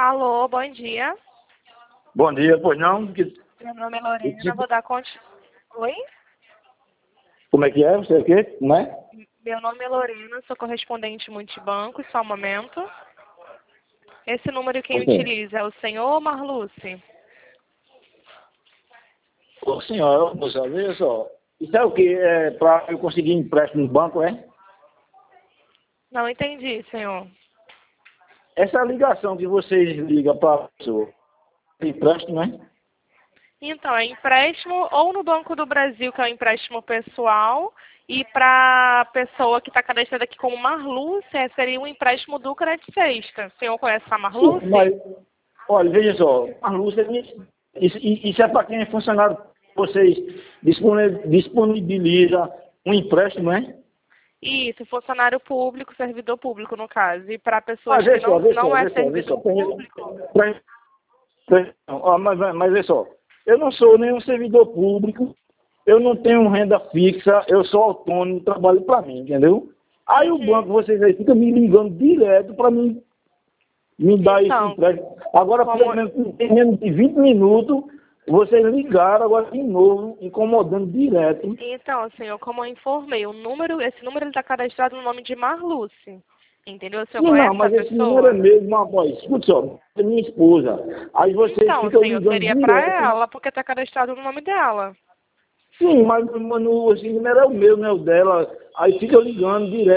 Alô, bom dia. Bom dia, pois não? Meu nome é Lorena, vou dar conta... Oi? Como é que é? Você é o quê? Como é? Meu nome é Lorena, sou correspondente multibanco, só um momento. Esse número quem Ok. utiliza é o senhor Marluce? Ô, senhora, moça, veja só. Isso é o quê? É para eu conseguir empréstimo no banco, é? Não entendi, senhor. Essa ligação que vocês ligam para a pessoa, empréstimo, é? Então, é empréstimo ou no Banco do Brasil, que é o empréstimo pessoal, e para a pessoa que está cadastrada aqui como Marluce, seria um empréstimo do Credit Sexta. O senhor conhece a Sim, Marluce? mas, olha, veja só. A luz, isso é para quem é funcionário. Vocês disponibilizam um empréstimo, é? Isso, funcionário público, servidor público, no caso. E para pessoas Mas que vê só, vê não só, é vê só, vê só. servidor público, Mas vê só, eu não sou nenhum servidor público, eu não tenho renda fixa, eu sou autônomo, trabalho para mim, entendeu? Aí o banco, vocês aí, fica me ligando direto para mim me dar esse então, empréstimo. Agora, pelo como... menos, em menos de 20 minutos, vocês ligaram agora de novo, incomodando direto. Então, senhor, como eu informei, esse número está cadastrado no nome de Marluce. Entendeu? O senhor Sim, não, conhece a mas esse número é pessoa? mesmo, rapaz. Escute só, é minha esposa. Aí vocês Então, ficam senhor, ligando seria para direto. ela, porque está cadastrado no nome dela. Sim, mas esse número é o meu, não é o dela. Aí fica ligando direto.